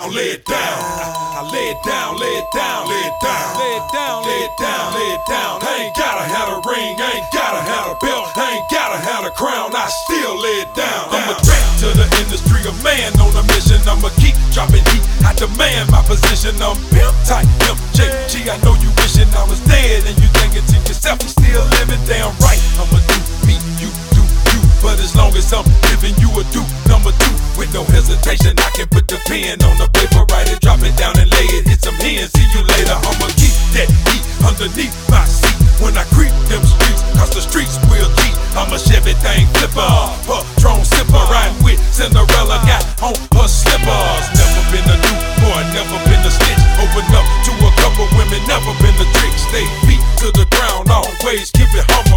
lay it down. I lay it down, lay it down, lay it down, lay it down, lay it down, lay it down. I ain't gotta have a ring, I ain't gotta have a belt, I ain't gotta have a crown, I still lay it down. I'm a threat to the industry, a man on a mission. I'ma keep dropping heat, I demand my position. I'm pimp type, pimp JG. I know you wishing I was dead, and you thinking to yourself you still living. Damn right, I'ma do me, you do you. But as long as I'm giving you a do number two, with no hesitation, I can put the pen on the paper, write it, drop it down and lay it, hit some hands, see you later. I'ma keep that heat underneath my seat when I creep them streets, cause the streets will cheat. I'm a Chevy thing flipper, Patron sipper, riding with Cinderella, got on her slippers. Never been a new boy, never been a snitch. Open up to a couple women, never been a trick. Stay feet to the ground, always keep it humble.